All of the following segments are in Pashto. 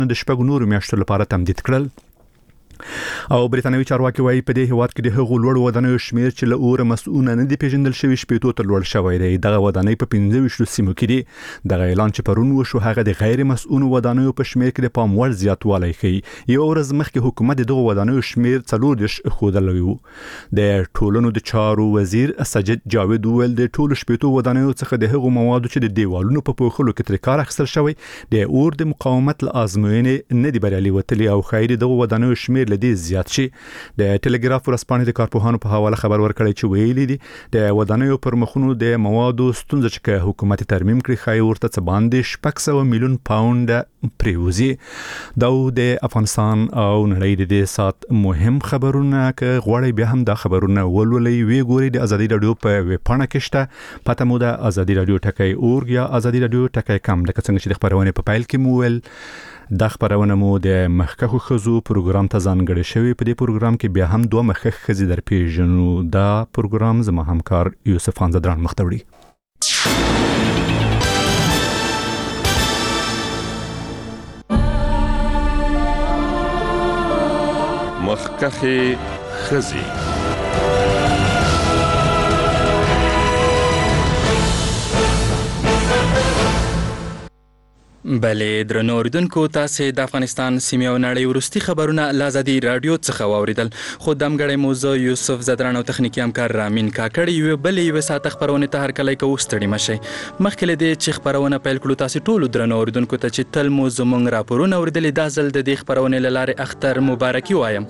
د شپږ نورو میاشتو لپاره تمدید کړل. او بریتانوي چارواکي وايي په دې هیواد کې د هغو لوړ ودانیو شمیر چې له اوره مسؤل نه دي پیژندل شوی شپېتو ته لوړ شوی دی. دغه ودانۍ په 25 سیمو کې دي. دغه اعلان چې پرون وشو هغه د غیر مسؤل ودانیو په شمیر کې د پام وړ زیاتوالی ښيي. یو ورځ مخکې حکومت دغه ودانیو شمیر 40 ښودلی و. د ټولنو د چارو وزیر سجد جاوید ویل د ټولو شپېتو ودانیو څخه د هغو موادو چې د دیوالونو په پوښلو کې تر کار اخیستل شوی د اور د مقاومت له ازموینې نه دی بریالي وتلی او خیر دغه ودانیو شمیر لدی زیات شي. د ټلګراف ورسپانې د کارپوهانو په حواله خبر ورکړی چې ویلي دي د ودانیو پر مخونو د موادو ستونزه چې حکومت ترمیم کړی خای ورته څه باندې 600 میلیون پاوند پریوزي. دا د افغانستان او نړۍ د سات مهم خبرونه ک غوړی بیا هم دا خبرونه ولولي وی ګوري د ازادي رادیو په ویب پاڼه کې شته. پته مو د ازادي رادیو ټکی اورګ یا ازادي رادیو ټکی کم لکه څنګه چې د خبرونه په پایل کې مو ول. د خبرونه مو د مخکخو خزو پروګرام ته ځانګړی شوی. په دې پروګرام کې بیا هم دوه مخکخ خزي در پیژنو. دا پروګرام زما همکار یوسف خانزادران مختوړي. مخکخ خزي بله درنو اوریدونکو تاسو د افغانستان سیمې او نړۍ وروستي خبرونه له ازادي رادیو څخه واوریدل. خو دمګړی موضوع یوسف زدران او تخنیکی همکار رامین کاکړ یو بلې ساعت خبرونه ته هر کله کو ستړي مشي. مخکې له دې چې خبرونه پیل کړو تاسو ټول درنو اوریدونکو ته چې تل مو زمونږ راپورونه اوریدل د ځل د دې خبرونه لاره اختر مبارکي وایم.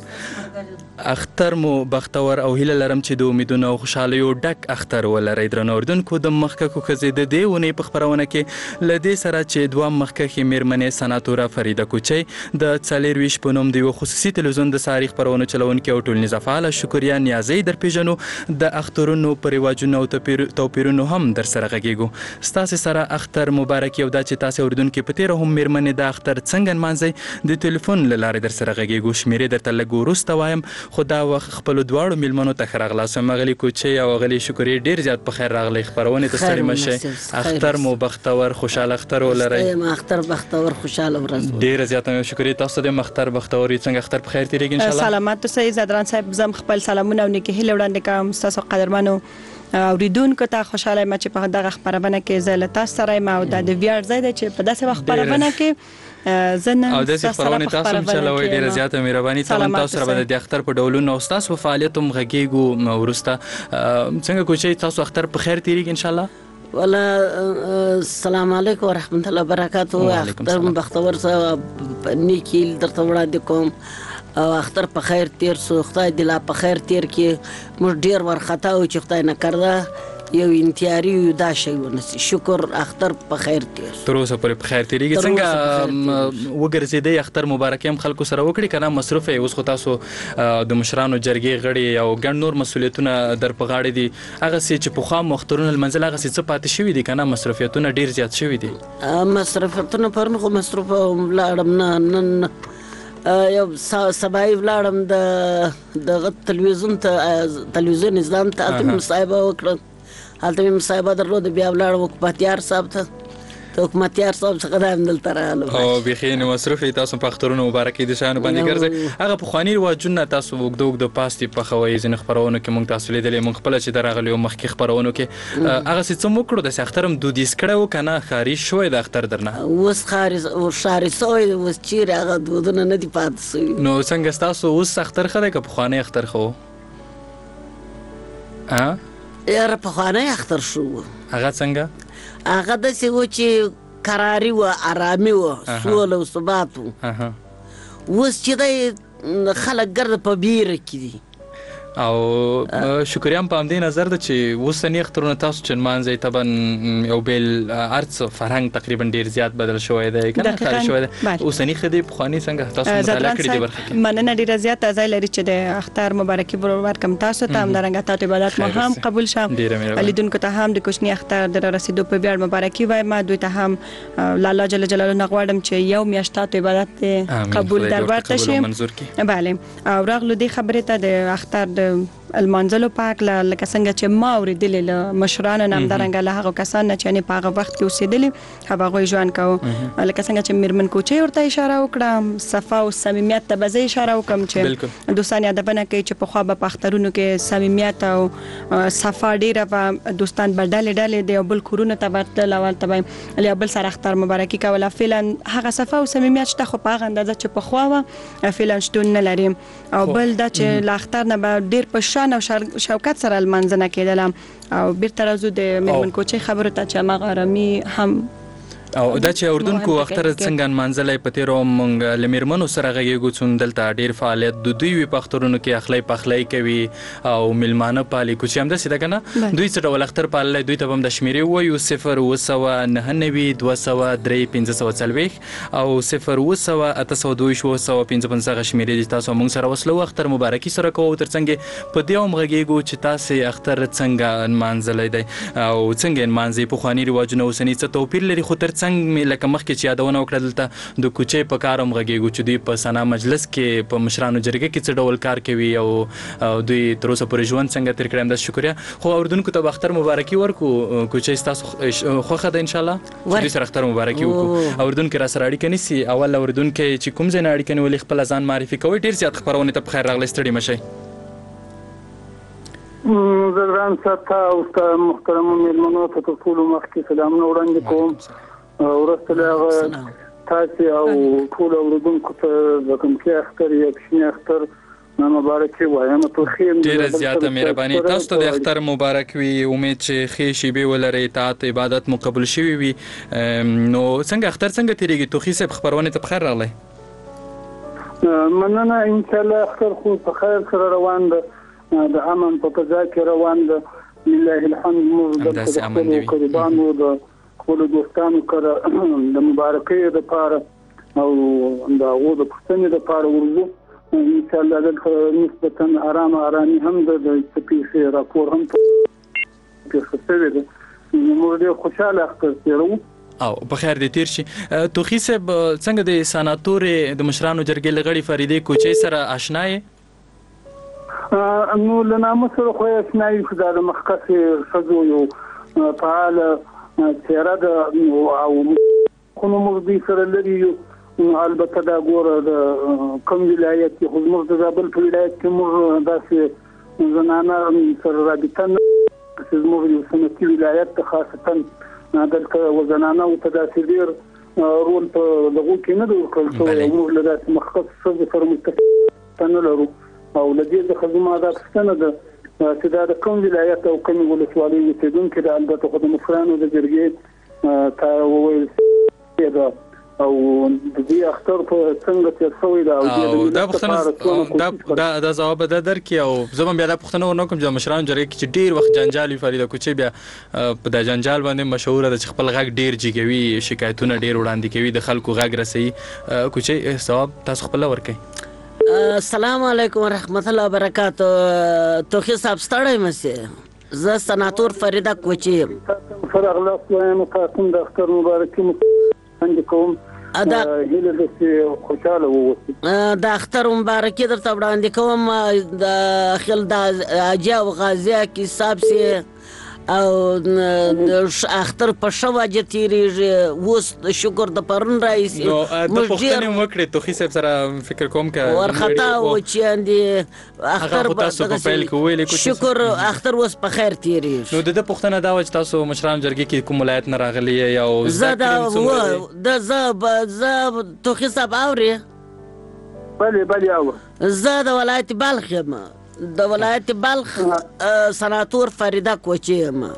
اختر مو بختور او هیله لرم چې د امیدونو او خوشحالیو ډک اختر ولرئ. درنو اوریدونکو د مخکخو خزې د دې ونې په خبرونه کې لدې سره چې دوه مخکخي میرمنې سناتوره فریده کوچی د 40 په نوم د یو خصوصي تلویزیون د ساري خبرونه چلونکي او ټولنیز فعال شکریا نیازی در پیژنو. د اخترونو پر رواجونو او توپیرونو هم در سره غږیږو. ستاسو سره اختر مبارکي او دا چې تاسو اوریدونکو په تیر هم میرمنې د اختر څنګه مانځي د ټلیفون لاره در سره غږیږو. شمیرې درته لګو وروسته وایم. خدا وخت خپل دواړو میلمنو ته خراغلاسه مغلی کوچی او غلی شکرې ډیر زیات په خیر راغلی خبرونه ته ستړي مشه. اختر مو بختور خوشاله اختر ولرئ. اختر بختور خوشاله ورځ. ډیر زیات شکرې تاسو د اختر بختوري څنګه اختر په خیر تیریږي ان شاء الله. سلامات اوسئ زدران صاحب. زم خپل سلامونه او نیکه هیله وړاندې کوم تاسو قدرمنو اوریدونکو ته. خوشاله یم چې په دغه خبرونه کې زه تاسو سره یم او د ویاړ ځای دی چې په داسې وخت خبرونه کې زنه او د خبرونه تاسو هم چلوي. ډیر زیات مهرباني تاسو سره د اختر په ډولونو او تاسو په فعالیت هم غږیږو. ورسته څنګه کوچي تاسو اختر په خیر تیریږي ان شاء الله. ولا السلام علیکم ورحمت الله وبرکاته. اختر بختور سره نیکی درته وړاندې کوم او اختر په خیر تیر سو. خدای دې لا په خیر تیر کې موږ ډیر ورختا او چې خدای نه کړه یو انتیاری دا شی ونسی. شکر اختر په خیر تیر تر اوسه پورې په خیر تیریږي. څنګه وګرځیدې اختر مبارکي هم خلکو سره وکړي کنه مصروف یې اوس خو تاسو د مشرانو جرګې غړي او ګڼ نور مسولیتونه در په غاړه دي. هغه چې په خام مخترونه المنزل هغه څه پاتې شوی دي کنه مصروفیتونه ډیر زیات شوی دي. مصروفیتونه پرنه خو مصروف لاړم نه یو سبای ولاړم د تلویزیون اسلام ته اته مصاحبه وکړه. حالته مصاحبه درلود بیا ولاړم حکومتیار صاحب ته. ته حکومتیار صاحب څخه دایم دلته راغلم او بخیر نو مصروف تاسو په اخترونو مبارکي د شان باندې ګرځي. هغه په خواني رواجونه تاسو وګدوګ پاستي په خوي ځین خبرونه کې مونږ تاسو لیدلې مونږ خپل چې درغلی مخکې خبرونه کې هغه څه مو کړو د اخترم دودیس کړو کنه خاري شوې د اختر درنه اوس خاري او شاري سوې اوس چیرې هغه دودونه نه دی پات سوي. نو څنګه تاسو اوس اختر خره که په خواني اختر خو یاره په خواني اختر شو. هغه څنګه هغه د څه و چې قراري و آرامي و سوله او ثبات و. اوس چې د خلک ګرد په بیره کې دي او شکریام په همدې نظر ده چې اوسنی اخترونه تاسو چې مانځي طبعا یو بل ارڅ فرهنګ تقریبا ډیر زیات بدل شوی دی کنه خاري شوی دی. اوسنی خدي په خواني څنګه تاسو مطالعه کړی دی برخه مننه ډیر زیات ځای لري چې د اختر مبارکي ورکم تاسو ته هم درنګ ته عبادت مو هم قبول شه. لیدونکو ته هم د کوچنی اختر د رسیدو په بیړ مبارکي وایم. دوی ته هم لاله جل جلاله نغواړم چې یو میاشت عبادت قبول در ورته شي. بله او راغلو دې خبره ته د اختر المنځلو پاک لکه څنګه چې ما اوریدل له مشرانو نام درنګ له هغه کسان چې نه په هغه وخت کې اوسېدل هغه ژوند کاوه لکه څنګه چې میرمن کوچي ورته اشاره وکړه صفا او صمیمیت ته به اشاره وکم چې دوستان یادونه کوي چې په خوا به پخترونو کې صمیمیت او صفا ډیره و دوستان بدل دی او بل کورونه ته ورتل او ته علي بل سره اختر مبارکي کوله فعلا هغه صفا او صمیمیت شته خو په هغه اندازه چې په خوا و فعلا شتون نه لري او بل دا چې لاختر نه به ډیر په شان او شوکت سره المنځنه کېدل او بیرته راځو د میرمن کوچي خبره ته چې ما غرامي هم او دا چې اردوونکو اختر څنګه منځلای پتیرو مونږ لمیرمنو سره غږیږو چې دلته ډیر فعالیت د دوی وی پخترونو کې اخلي پخلای کوي او ملمانه پالي کوچ هم د سیده کنه دوی څه ډول اختر پاللای دوی ته هم د شمیرې وایو 0 299 540 او 0 822 شمیرې تاسو مونږ سره وسلو اختر مبارکي سره کوو ترڅنګ په دې هم غږیږو چې تاسو اختر څنګه منځلای دی او څنګه منځي په خواني رواجونه اوسنی څه توپیر لري خو څنګه لکه مخکې چې یادونه وکړه دلته د کوچې په کار هم غږیږو چې دوی په سنا مجلس کې په مشرانو جرګه کې څه ډول کار کوي او دوی تر اوسه پورې ژوند څنګه تیر کړی د شکریا خو اردوونکو ته اختر مبارکي ورکو کوچې تاسو خوخه ده ان شاء الله دوی سره اختر مبارکي وکړو اردوونکو را سره اړیکه نیسي اول اردوونکو چې کوم ځای نه اړیکه نیولې خپل ځان معرفي کوي ډیر زیات خبرونه ته بخیر راغلی ستړي مشي زران ساته او محترم میلمنو ته ټول مخکې سلامونه وړاندې کوم ورسته هغه تاسو او ټول اوردونکو ته د کوم کې اختر یا کښنی اختر مبارکي وایم ته خیر ډیره زیاته مهرباني تاسو ته د اختر مبارک وي امید چې خې شی به ولري اطاعت عبادت مقبول شي وي نو څنګه اختر څنګه تیریږي توخي صاحب خبرونه ته بخیر راغلی مننه ان شاء الله اختر خو په خیر سره روان ده د امن په فضا کې روان ده لله الحمد مرد قربانو د خپل دوستانو کړه د مبارکۍ لپاره او د هغو د پښتنې لپاره ورځو ان شاء الله دلته نسبتا آرامي هم د سپیښې راپور هم پیښه شوې ده موږ ډېر خوشحاله اختر تېرو او په خیر دې تیر شي توخي صاحب څنګه د سناتورې د مشرانو جرګې لغړی فریدې کوچې سره آشنا یې نو له نامه سره خو یې آشنا یو خو د مخکښې ښځو یو فعاله چیرې د او کوم موږ سره لري البته دا ګوره د کوم ولایت کې خو موږ د زابل په ولایت کې موږ داسې زنانه سره رابطه نه موږ یو سنتي ولایت ته خاصتا دلته وزنانه او تداسې ډېر رول په دغو کې نه دی ورکړل شوی موږ له داسې مخکښ ښځو سره متفق نه لرو او له دې څخه زما دا پوښتنه ده چې دا د کوم ولایت او کوم ولسوالۍ اوسېدونکي ده البته خو د مشرانو د جرګې ته وویل ده او د دې اختر په څنګه تیر شوی ده او دا پوښتنه دا ځواب ده درکې او زه هم بیا دا پوښتنه ونه کوم چې د مشرانو جرګې کې چې ډېر وخت جنجال وي فریده کوچې بیا په دا جنجال باندې مشهوره ده چې خپل غږ ډېر جګوي شکایتونه ډېر وړاندې کوي د خلکو غږ رسوي کوچې ځواب تاسو خپل ورکړئ السلام علیکم ورحمت الله وبرکاتہ توخي صاحب ستړی مشه زه سناتور فریده کوچې فرغ لاس وایم تاسو د اختر مبارکي څنګه کوم هله د خوشاله وو د اختر مبارکي درته وړاندې کوم د خل د اجا او غازی کی حساب سي او اختر په شوا جتیریږي وس شکر د پرون رئیس د پښتنې وکړې توخي صاحب سره فکر کوم کا ورختا و چې اندي اختر تاسو په پیل کې ویلې شکر اختر وس په خیر تیریږي نو د پښتنه دا و چې تاسو مشران جرګې کې کوم ولایت نه راغلی یا زه توخي صاحب اوري بله او زه د ولایت بلخ یم د ولایت بلخ سناتور فریده کوچې یم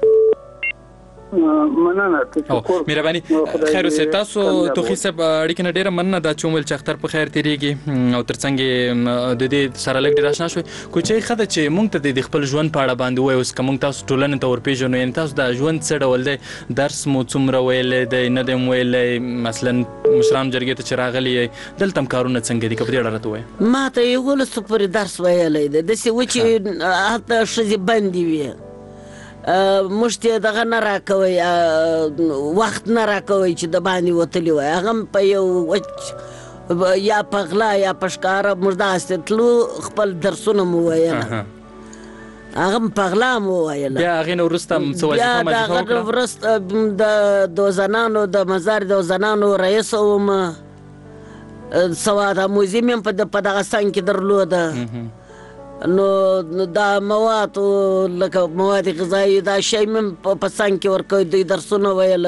مننه مهرباني خیر اوسه تاسو توخي صاحب اړیکه ډیره مننه دا چې مول چختر په خیر تیریږي او ترڅنګ د دې سره لګ ډیر آشنا شوي کوچې خدای چې مونږ ته د خپل ژوند په اړه باندې وای اوس کوم تاسو ټولنه ته ورپېژنو یعنی تاسو د ژوند څه ډول دی درس مو څومره ویلې دی نه دی ویلې مثلا مشران جرګې ته چې راغلي دلته کارونه څنګه دي کبه ډیر راته وای ما ته یو ول سپور درس ویلې دی د سی وچی هته شزي بندي وي مشته دغه نه راکوي وخت نه راکوي چې د باندې وتلی وای هغه په یو یا پغلا یا پشکار مردا استلو خپل درسونه مو وایي هغه پغلام وویل. بیا هغې نه وروسته څه وظیفه مظیفه وکړه؟ بیا د وروسته د زنانو د مزار د زنانو رئیس وم. سوا د موزیم هم په دغه څنګ کې درلوده. نو دا مواد لکه مواد غذایي دا شی مې په څنګ کې ورکوي. دوی درسونه ویل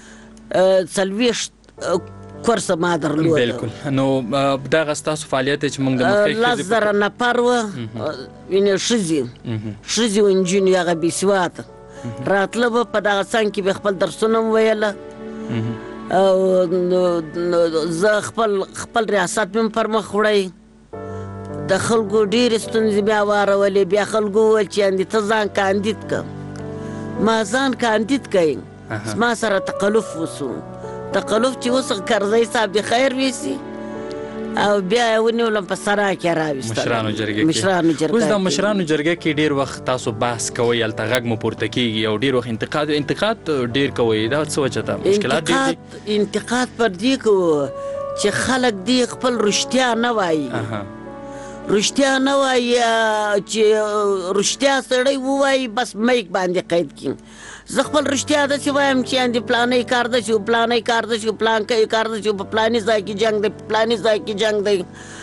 40 کورس ما درلوده. بالکل. نو دغه ستاسو فعالیت چې موږ د مخکې 10,000 نفر وه ښځې و نجونې هغه بېسواده راتله به په دغه څنګ کې به خپل درسونه م ویله. او زه خپل ریاست مې پر مخ وړی. د خلکو ډېرې ستونزې مې هوارولې. بیا خلکو وویل چې یعنې ته ځان کاندید که. ما ځان کاندید کړی. ما سره تکلف وسو. تکلف چې اوس کرزی صاحب د خیر ویسي او بیا یې ونیولم په سرا کې راویستل مشرانو جرګه. اوس د مشرانو جرګه کې ډېر وخت تاسو بحث کوئ، هلته غږ مو پورته کېږي او ډېر وخت انتقاد ډېر کوئ. دا څه وجه ده؟ مشکلات ډېر دي؟ انتقاد پر دې کوو چې خلک دې خپل رښتیا نه وایي. رښتیا نه وایي چې رښتیا سړی ووایي بس میک باندې قید کړي. زه خپل رښتیا داسې وایم چې یعنې پلانی کار داسې و، پلانی کار داسې و، پلانکی کار داسې و، په پلاني ځای کې جنګ دی، په پلاني ځای کې جنګ دی.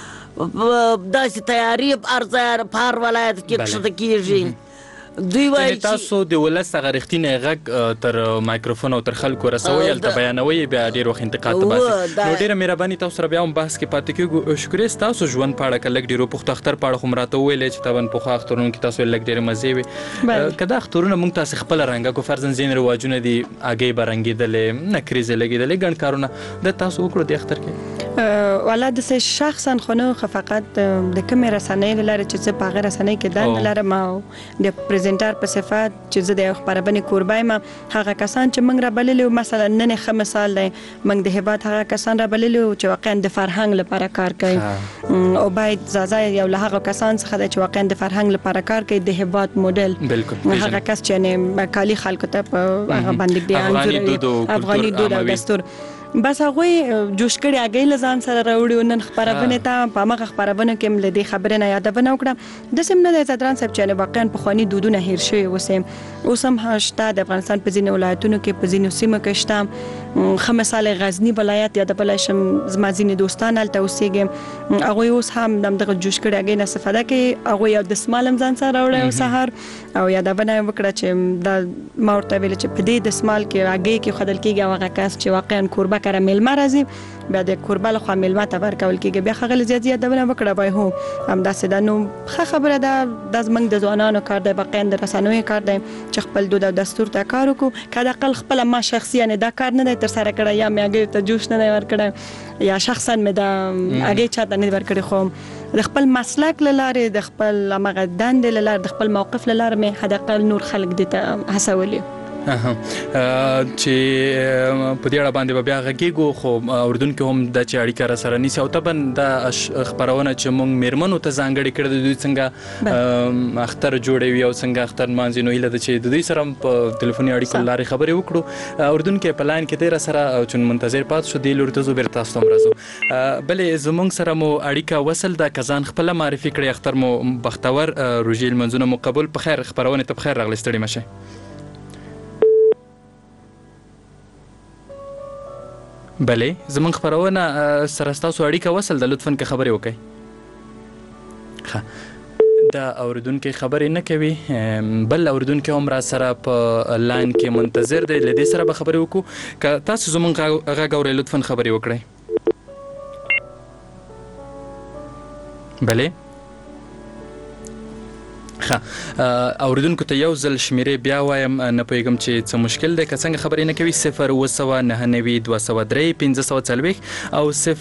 داسې تیاری په هر ځای په هر ولایت کې کښته کېږي. دوی وایي تاسو د ولس هغه رښتینی غږ تر مایکروفون او تر خلکو رسوئ، هلته بیانوئ، بیا ډېر وخت انتقاد ته باسئ. نو ډېره مهرباني تاسو سره بیا هم بحث کې پاتې کېږو. شکریه. ستاسو ژوند په اړه که لږ ډېرو پښتو اختر په اړه خو م راته وویلې چې طبعا پخوا اخترونو کې تاسو لږ ډېرې مزې وې. که دا اخترونه موږ تاسې خپله رنګه کړو، فرضاً ځینې رواجونه دي هګۍ به رنګېدلې، نکریزې لګېدلې، ګڼ کارونه دا تاسو وکړو دې اختر کې؟ والا داسې شخصا خو نه، خو فقط د کومې رسنۍ له لارې چې زه په هغه رسنۍ کې دنده لرم او د پریزنټر په صفت چې زه د یو خپرونې کوربه یم، هغه کسان چې موږ رابللي وو، مثلا نن ښه مثال دی، موږ د هېواد هغه کسان رابللي وو چې واقعا د فرهنګ لپاره کار کوي. او باید زازا یو له هغه کسان څخه دی چې واقعا د فرهنګ لپاره کار کوي، د هېواد موډل هغه کس چې یعنې کالي خلکو ته په هغه باندې د انځور افغاني دود او دستور بس هغوی جوش کړي هګۍ له ځان سره راوړي. نن خپرونې ته په همغه خپرونه کې م له دې خبرې نه یادونه وکړه. داسې هم نه دی زدران صاحب چې یعنې واقعا پخواني دودونه هېر شوي اوسې. اوس هم شته د افغانستان په ځینو ولایتونو کې، په ځینو سیمو کې شته. ښه مثال غزني ولایت یادولی شم، زما ځینې دوستان هلته اوسېږي. هغوی اوس هم همدغه جوش کړي هګۍ نه استفاده کوي. هغوی یو دسمال هم ځان سره راوړی او سهار او یادونه یې وکړه چې دا ما ورته ویل چې په دې دسمال کې هګۍ کېښودل کېږي او هغه کس چې واقعا کوربه کره میلمه راځي بیا د کوربه له خوا میلمه ته ورکول کېږي. بیا ښاغلي زیات یادونه وکړه وایي هو همداسې ده. نو ښه خبره ده، دا زموږ د ځوانانو کار دی، واقعا د رسنیو کار دی چې خپل دود او دستور ته کار وکړو. که حداقل خپله ما شخصي یعنې دا کار نه دی ترسره کړی، یا مې هګیو ته جوش نه دی ورکړی، یا شخصا مې دا هګۍ چاته نه دی ورکړې، خو د خپل مسلک له لارې، د خپل همغه دندې له لارې، د خپل موقف له لارې مې حداقل نور خلک دې ته هڅولي چې په دې اړه باندې به بیا غږیږو. خو اردوونکي هم دا چې اړیکه راسره نیسي او طبعا دا خپرونه چې موږ میرمنو ته ځانګړې کړې ده، دوی څنګه اختر جوړوي او څنګه اختر نمانځي، نو هیله ده چې د دوی سره هم په ټلیفوني اړیکو له لارې خبرې وکړو. اردوونکی په لاین کې دی راسره، چون منتظر پاتې شو، دې لوري ته ځو، بېرته تاسو ته هم راځو. بلې زموږ سره مو اړیکه وصل ده، که ځان خپله معرفي کړئ. اختر مو بختور، روژې لمنځونه مو قبول. په خیر، خپرونې ته په خیر راغلی، ستړي مه شئ. بلې زمونږ خپرونه سره ستاسو اړیکه وصل ده، لطفاً که خبرې وکړئ. ښه، دا اورېدونکی خبرې نه کوي. بل اورېدونکی هم را سره په لاین کې منتظر دی، له دې سره به خبرې وکړو. که تاسو زمونږ غږ اورئ لطفاً خبرې وکړئ. بلې اوریدونکو ته یو ځل شمیرې بیا وایم، نه پوهېږم چې څه مشکل دی. که څنګه خبرې نه کوي 0 203 او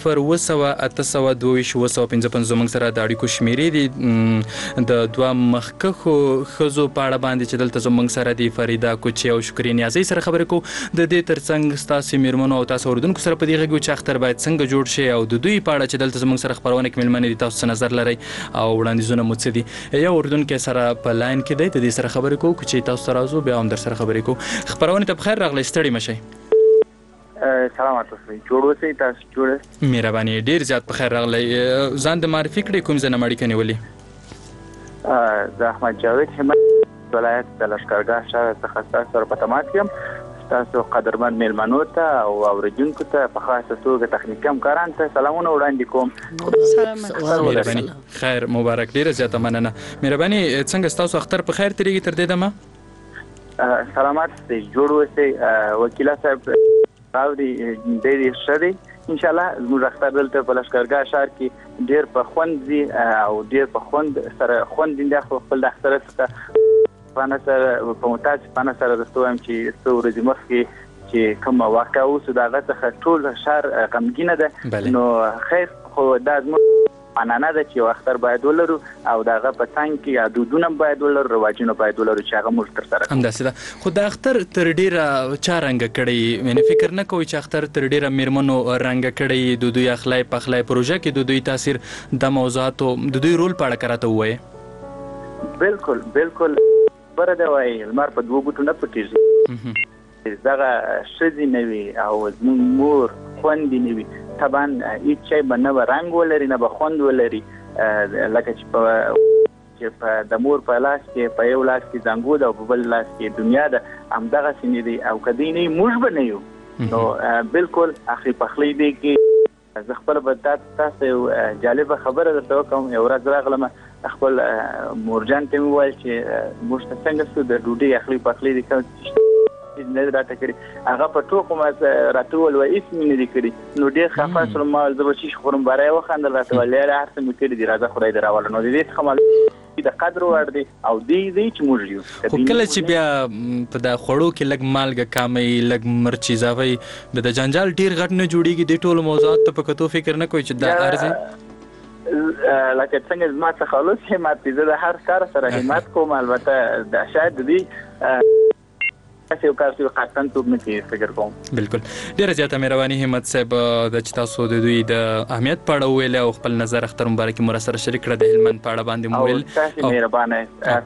0 زموږ سره د اړیکو شمیرې دي د دوه مخکښو ښځو په اړه باندې چې دلته زموږ سره دي، فریده کوچي او شکري نیازۍ سره خبرې کوو. د دې ترڅنګ ستاسې میرمنو او تاسو اوریدونکو سره په دې غږ چې اختر باید څنګه جوړ شي او د دوی په اړه چې دلته زموږ سره خپرونه کې میلمنې دي، تاسو څه نظر لرئ او وړاندیزونه مو څه دي. یو اوریدونکی سره په لاین کې دی، د دې سره خبرې کوو. که چې تاسو سره راځو بیا هم در سره خبرې کوو. خپرونې ته بخیر راغلی، ستړي مه شئ. سلامات اوسئ، جوړ اوسئ، تاسو جوړ یاست؟ مهرباني، ډېر زیات په خیر راغلی. ځان د معرفي کړئ، کوم ځای نه مو اړیکه نیولې؟ زه احمد جاوید همت ولایت د لښکرګاه ښار څخه تاسو سره په تماس یم. تاسو قدرمن میلمنو ته او اوریدونکو ته په خاصه توګه تخنیکي همکارانو ته سلامونه وړاندې کوم. مهرباني. خیر مبارک. ډیره زیاته مننه. مهرباني څنګه تاسو اختر په خیر تیریږي تر دې دمه؟ سلامات دې جوړ اوسئ. وکیل صاحب راوړي ډېر ښه دی ان شاء الله. زموږ اختر دلته په لښکرګاه ښار کې ډېر په خوند دي او ډېر په خوند سره دي خپل د اختر څخه پانه سره په متاسفانه سره درته وایم چې څو ورځې مخکې چې کوم واقعه وسو د هغه څخه ټول ښار غمګینه ده. نو خیر خو دا زموږ معنانه ده چې اختر باید ولرو او دغه په څنګ کې دودونه باید ولرو، رواجونه باید ولرو چې هغه موږ تر سره همداسې ده. خو د اختر تر ډیره چا رنګ کړی؟ یعنی فکر نه کوئ چې اختر تر ډیره میرمنو رنګ کړی د دوی اخلای پخلای پروژه کې د دوی تاثیر د موضوعاتو د دوی رول په اړه کراته وایي؟ بالکل بره دی وایي لمر په دوه ګوتو نه پټېږي. دغه ښځې نه وي او زموږ مور خوندې نه وي طبعا هیڅ شی به نه به رنګ ولري نه به خوند ولري. لکه چې په د مور په لاس کې په یو لاس کې زنګو ده او په بل لاس کې دنیا ده، همدغسې نه دی او که دی نه موږ به نه یو. نو بالکل اخري پخلی دی کې زه خپله به تاسو یو جالبه خبره درته وکړم. یو ورځ راغلم خپل مورجان ته مې وویل چې موږ ته څنګه څه د ډوډۍ اخلي پخلی دی کوم نه راته کړي. هغه په ټوکو ما راته وویل وایي هېڅ مې نه دي کړي. نو ډېر خفه شولم. ما ویل زه به شیش خورم. باره یې وخندل راته ویل یاره هر څه مې کړي دي راځه خدای دې راوله. نو د دې څخه معلوم د قدر وړ دی او دی چې موږ یو. خو کله چې بیا په د خوړو کې لږ مالګه کاموي لږ مرچ اضافوي د جنجال ډېر غټ نه جوړېږي. د ټولو موضوعاتو ته په کتو فکر نه کوئ چې دا ارزي؟ لکه څنګه زما څخه خلوص همت دی. زه د هر کار سره همت کوم. البته شاید دی یو کار چې خاصن توب نه کیږي فکر کوم. بالکل. ډیره زیاته مهرباني همت صاحب د چې تاسو د دوی د اهمیت په اړه ویل او خپل نظر اختر مبارک مو سره شریک کړه. د هلمند په اړه باندې مو ویل. تاسو مهربانه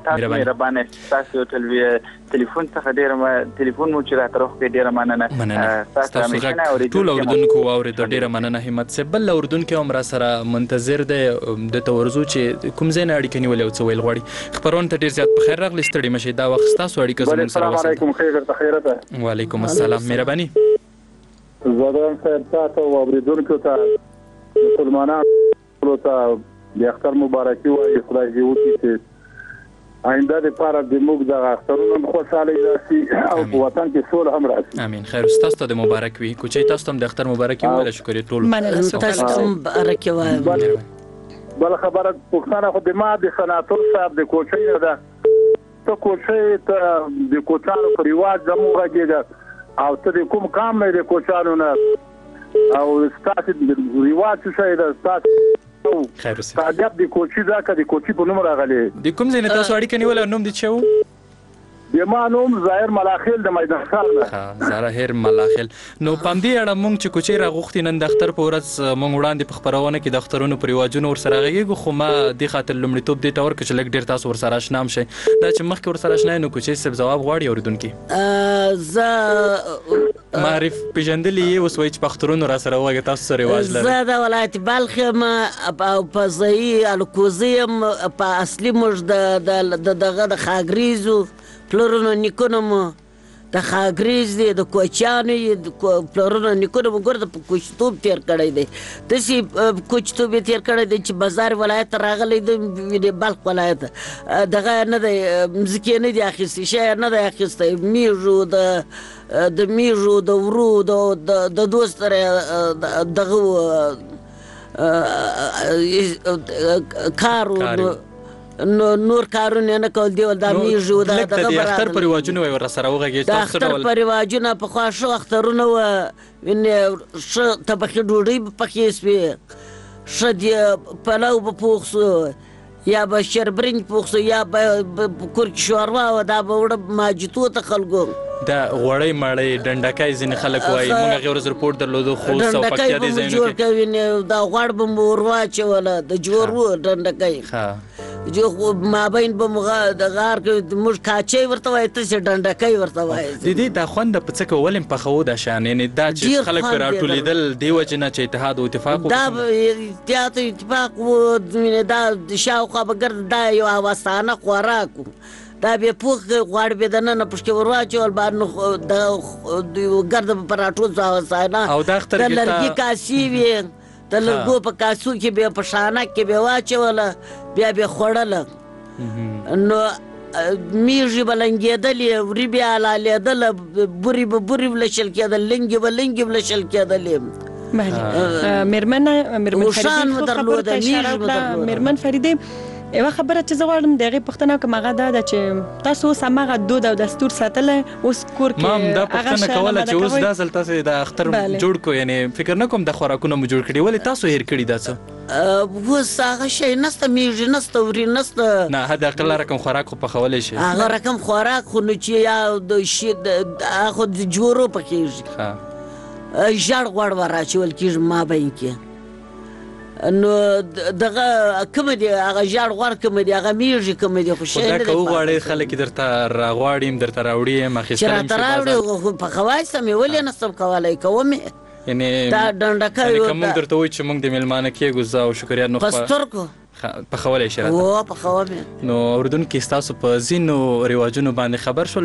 تاسو ټلیفون څخه ډیره ټلیفون مو چې راته روخ کې ډیره مننه. تاسو ټول اوردونکو اورید ډیره مننه همت صاحب. بل اوردونکو هم را سره منتظر دی د تورزو چې کوم ځای نه اړیکه نیولې او څه ویل غواړي. خبرونه ته ډیر زیات په خیر راغلی. ستړي مشه دا وخت تاسو اړیکه زموږ سره وساتئ. وعلیکم السلام. مهرباني. زادان صاحب تاسو اوریدونکو ته مسلمانانو ته د اختر مبارکي وایي. خدای دې وکړي چې آینده لپاره د موږ د اخترونو خوشحالي راشي او په وطن کې سوله هم راشي. امين. خیر تاسو ته د مبارک وي. کوچې تاسو ته د اختر مبارکي ویل شکر ټول. تاسو ته مبارکي وایم. بل خبره پښتنه خو د ما د سناتور صاحب د کوچې ده ته کوچې ته د کوچانو په رواج زموږ راګیږي او ته د کوم کام نه د کوچانو نه او ستاسو د رواج څه ده ستاسو خیر اوسه. تعجب د کوچې دا که د کوچې په نوم راغلی د کوم ځای نه تاسو اړیکه نیول نوم دي چې د ما نوم ظاهر ملاخیل د میدان ښار ده. ظاهر ملاخیل. نو پاندې اړه مونږ چې کوچې راغوښتي نن د اختر په ورځ مونږ وړاندې په خبرونه کې د اخترونو پر رواجونو ورسره غږیږو. خو ما د خاطر لومړیتوب دې ته ورکړ چې لږ ډېر تاسو ورسره اشنا شئ. دا چې مخکې ورسره اشنا نو کوچې صاحب ځواب غواړي اوریدونکي. زه معرف پیژندلې اوس وایي چې په اخترونو را سره وایي تاسو سره رواج لري. زه د ولایت بلخ یم او په ځایي الکوزي یم. په اصلي موږ دغه د خاګریزو پلرونو نیکونو مو د خاګریز دی د کوچیانو پلرونو نیکونو مو ګوره د کوچتوب تیر کړی دی. داسې کوچتوب یې تیر کړی دی چې بازار ولایت راغلی دی د بلخ ولایت دغه نه دی مځکې نه دي اخیستې شی نه دی اخیستی. میږو د میږو د ورو د دوست سره دغه کارو نور کارونه نه کول دی. دا میږو د اختر پر رواجونه وي ور سره وغږی. د اختر پر رواجونه په خوا شو اخترونه و ښه طبخي ډوډۍ به پخې سوې ښه د پلو به پوخ سو یا به شربرنج پوخ سو یا به کور کې شوروا و دا به وړه ماجتو ته خلکو دا غوړی مړی ډنډکای ځینې خلک وایي. موږ هغې ورځ رپورټ درلودو خوست او پکتیا دې ځایونو کې جوړ کوي. دا غوړ به مو ور واچوله د جوړو ډنډکۍ مابین به مو د غار کې موږ کاچۍ ورته وایي تاسې ډنډکۍ ورته وایي. د دې دا خوند په څه کول هم پخوو دا شان یعنې دا چې خلک پرې راټولېدل دې وجې نه چې اتحاد او اتفاق دا اتحاد او اتفاق و دا شاوخوا به ګرد دا یو هوسانه خوراک و دا به پوخ غواړ به دنه پښکې ورواچول باندې د ګرد په پراټو ځاوسانه او دا اختر د لرګي کاسي وي د لرګو په کاسو کې به په شانه کې به واچوله بیا به خوړله نو میږي بلنګېدلې وري بیا لالیدله بوري به بوري ولشل کېدل لنګي به لنګي ولشل کېدلې میرمن فریده یوه خبره چې زه غواړم د هغې پوښتنه وکړم هغه دا ده چې تاسو اوس هماغه دود او دستور ساتلی اوس کور کې ما هم دا پوښتنه کوله چې اوس دا ځل تاسو د اختر جوړ کړو یعنې فکر نه کوم د خوراکونه مو جوړ کړي ولې تاسو هېر کړي دا څه اوس هغه شی نسته میږي نسته وري نسته نه حداقل رقم خوراک خو پخولی شي هغه رقم خوراک خو نو چې یا د شي هغه د جوړو پکېږي ژړ غوړ وراچول کېږي ما بین کې نو دغه کوم دی هغه ژړ غوړ کوم دی هغه میږي کوم دی خو شی نه دی خو دا که وغواړې خلک درته راغواړي درته راوړي یم چې راته راوړي خو پخوای سم یې ولې نسم کولی کوم یعنې دا ډنډکه که موږ درته وایو چې موږ د میلمانه کېږو زه او شکریا نو په سترګو پخولی شي راته پخوم نو اردوونکي ستاسو په ځینو رواجونو باندې خبر شول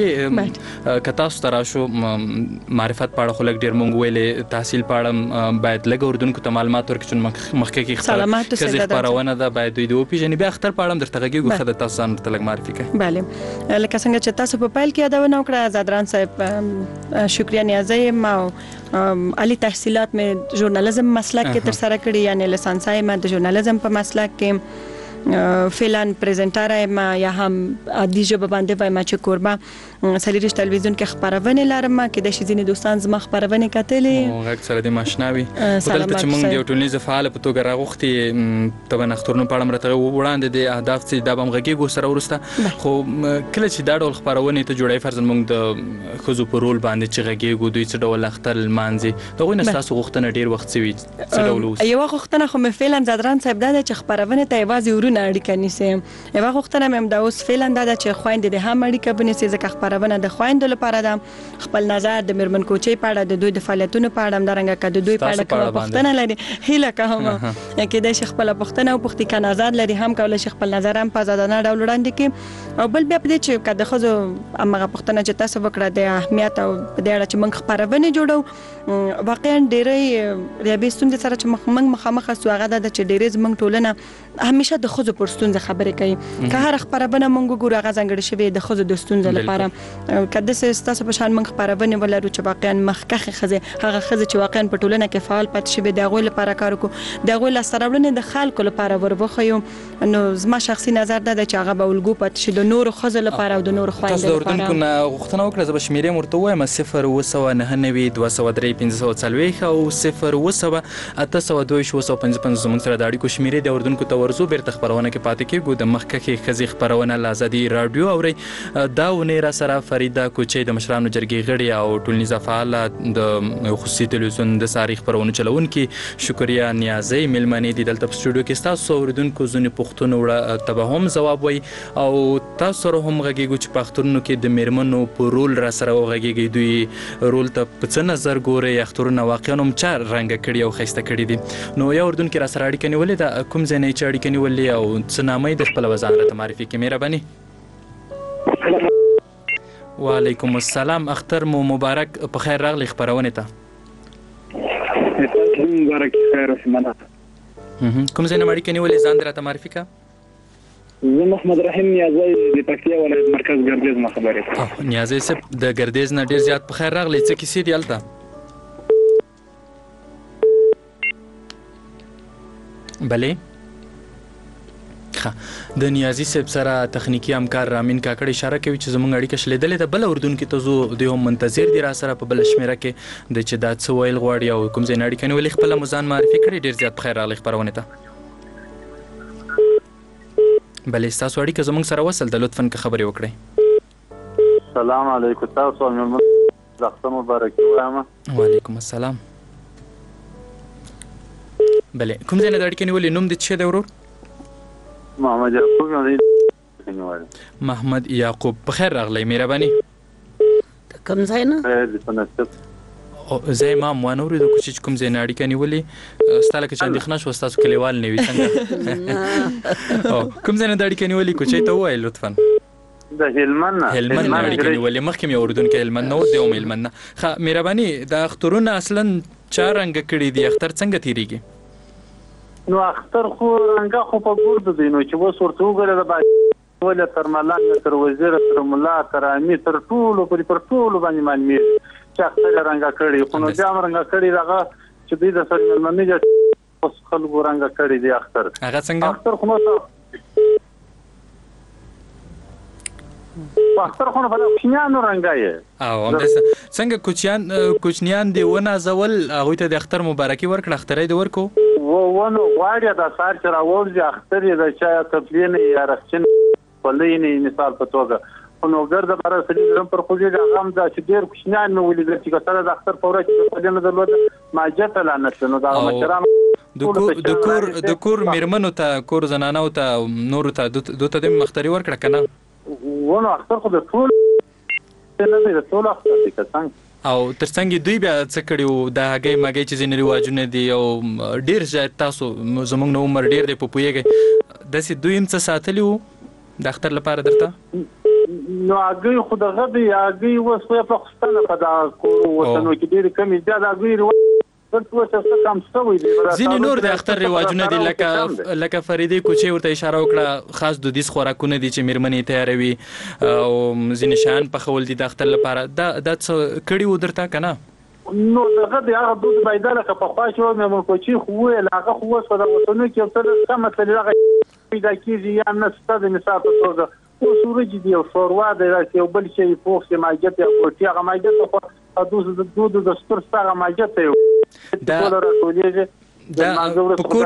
شکرې که تاسو ته راشو معرفت په اړه خو لږ ډېر مونږ ویلې تحصیل په اړه باید لږ اردوونکو ته معلومات ورکړي چې مخکې کې ښځې خپرونه ده باید دوی د وپېژني بیا اختر په اړه هم درته غږېږو ښه ده تاسو ځان ورته لږ معرفي کړئ بله لکه څنګه چې تاسو په پیل کې یادونه وکړه زادران صاحب شکریا نیازی یم او عالی تحصیلات مې ژورنالیزم مسلک کې ترسره کړي یعنې لیسانسه یم د ژورنالیزم په مسلک کې فعلا پریزنټر یم یا هم عادي ژبه باندې وایم چې کوربه څلوېښت تلویزیون کې خپرونې لرم کېدای شي ځینې دوستان زما خپرونې کتلې غږ سره دې اشنا وي خو دلته چې موږ د یو ټولنیزې فعاله په توګه راغوښتي طبعا اخترونو په اړه هم راته وړاندې د اهداف چې دا به هم غږېږو سره وروسته خو کله چې دا ډول خپرونې ته جوړوي فرضاً موږ د ښځو په رول باندې چې غږېږو دوی څه ډول اختر لمانځي د هغوی نه ستاسو غوښتنه ډېر وخت څه وي څه ډول اوس یوه غوښتنه خو مې فعلا زادران صاحب دا ده چې خپرونې ته یوازې ورونه اړیکه نیسي یوه غوښتنه مې همدا اوس فعلا دا ده چې خویندې دې هم اړیکه ونیسي ځکه خپرونه د خویندو لپاره ده خپل نظر د میرمن کوچۍ په اړه د دوی د فعالیتونو په اړه همدارنګه که د دوی په اړه کومه پوښتنه لري هیله کوم کېدای شي خپله پوښتنه وپوښتي که نظر لري هم کولی شي خپل نظر هم په ازادانه ډول وړاندې کړي او بل بیا په دې چې که د ښځو همغه پوښتنه چې تاسو وکړه د اهمیت او په دې اړه چې موږ خپرونې جوړو واقعا ډېرې ریابې ستونزې سره چې موږ مخامخ یو هغه دا ده چې ډېرې زموږ ټولنه همیشه د ښځو پر ستونزه خبرې کوي که هره خپرونه موږ وګورو هغه ځانګړې شوې د ښځو د ستونزو لپاره که داسې ستاسو په شان موږ خپرونې ولرو چې واقعا مخکښې ښځې هغه ښځې چې واقعا په ټولنه کې فعال پاتې شوې د هغوی لپاره کار وکړو د هغوی لاسته راوړنې د خلکو لپاره ور وښیو نو زما شخصي نظر دا ده چې هغه به الګو پاتې شي د نورو ښځو لپاره او د نورو خویندو لپاره. تاسو د اردوونکو نه غوښتنه وکړه زه به شمېرې ورته ووایم 0 293 203 540 او 0 822 زموږ سره د اړیکو شمېرې د اردوونکو ته ورځو بیرته خپرونه کې پاتې کېږو د مخکښې ښځې خپرونه له ازادي راډیو اورئ دا اونۍ را سره فریده کوچۍ د مشرانو جرګې غړې او ټولنیزه فعاله د خصوصي تلویزیون د ساري خپرونو چلوونکي شکریا نیازی میلمنې دي دلته په سټوډیو کې ستاسو اورېدونکو ځینې پوښتنو وړه ته به هم ځواب وایي او تاسو سره هم غږېږو چې په اخترونو کې د میرمنو په رول را سره وغږېږئ دوی رول ته په څه نظر ګورئ اخترونه واقعا هم چا رنګه کړي او ښایسته کړي دي نو یو اردوونکي را سره اړیکه نیولې ده کوم ځای نه یې چې اړیکه نیولې او څه نامه یې د خپله وځان راته معرفي کړي مهرباني. وعلیکم السلام اختر مو مبارک په خیر راغلی خپرونې ته. مبارک خیر وسمنه. کوم ځای نه اړیکه نیولې ځان راته معرفي کړه. زه محمد رحیم نیازی د پکتیا ولایت مرکز ګردیز نه خبرې کوم. نیازی صاحب د ګردیز نه ډیر زیات په خیر راغلی څه کیسې دي هلته؟ بلې د نیازي صاحب سره تخنیکی همکار رامین کاکړ اشاره کوي چې زموږ اړیکه شلیدلې ده بله اردوونکي ته زو دوی هم منتظر دي را سره په بله شمېره کې د چې دا څه ویل غواړي او کوم ځای نه اړیکه نیولې خپله مو ځان معرفي کړې ډېر زیات په خیر راغلی خپرونې ته. بلې ستاسو اړیکه زموږ سره وصل ده لطفا که خبرې وکړئ. سلام علیکم تاسو مېلمنو اختر مبارکي وایم. وعلیکم السلام. بلې کوم ځای نه د اړیکې نیولې نوم دې څه دی ورور؟ محمد یعقوب یم. محمد یعقوب په خیر راغلی مهرباني. کوم ځای نه؟ زه ما هم وانه اورېدو چې کوم ځای نه اړیکه نیولې ستا لکه چې اندېښنه شوه ستاسو کلیوال نه وي څنګه کوم ځای نه د اړیکه نیولې کوچۍ ته ووایې لطفا. د هلمند اړیکې نیولې مخکې مې اردن کې هلمند نه و دی هم هلمند نه. ښه مهرباني د اخترونه اصلا چا رنګه کړي دي؟ اختر څنګه تیریږي؟ نو اختر خو رنګه خو په ګورد دی نو چې اوس ورته وګوره د ولا تر ملان تر وزیر تر ملا تر امیر تر ټولو پر ټولو باندې معلومي چې اختر رنګه کړي خو نو بیا رنګه کړي دغه چې دوی د سره ملمنې اوس خلکو رنګه کړي دي اختر. هغه څنګه اختر خو نو اختر خو نو په کوچنیانو رنګه او څنګه کوچنیان دی ونازول هغه ته د اختر مبارکي ورکړه اخترې دی ورکو ونه غواړي د سار چې راوړي اختر یې د چا تپلین یا رخصن پلینې مثال په توګه نو ګرځه بار سړي پر خوځي د غم د چې ډیر کوچنیان نو ولې چې کله د اختر په ورځ چې پلین درلود ماجته لعنت نو دا مشران د کور میرمنو ته کور زنانو ته نور ته دوته د مختاري ورکړه کنه ونه اختر خو د ټول نه دی د ټول اختر دي څنګه او ترڅنګ دوی بیا څه کړیو د هغې مګې چې ځینې رواجونه دي او ډېر ځای تاسو زموږ نه عمر ډېر دی په پوهېږئ داسې دوی هم څه ساتلي وو د اختر لپاره درته؟ نو هغوی خو دغه دی هغوی اوس خو یې په اخیستنه په دغه کورو وطنو کې ډېرې کمې زیات هغوی ځینې نور د اختر رواجونه دي لکه فریدې کوچې ورته اشاره وکړه خاص دودیز خوراکونه دي چې میرمنې تیاروي او ځینې شیان پخول دي د اختر لپاره دا څه کړي وو درته که نه؟ نو دغه د هغه دود پیدا لکه پخوا چې و میرمن کوچې خو وویل هغه خو اوس په دغه وطنو کې یو څه ښه مسلې هغه پیدا کېږي یا نه شته د مثال په توګه اوس وریجې دي او شوروا دی داسې یو بل شی پوخ چې ماجت یا کوټي هغه ماجت خو دود د ستر هغه ماجت یو په کور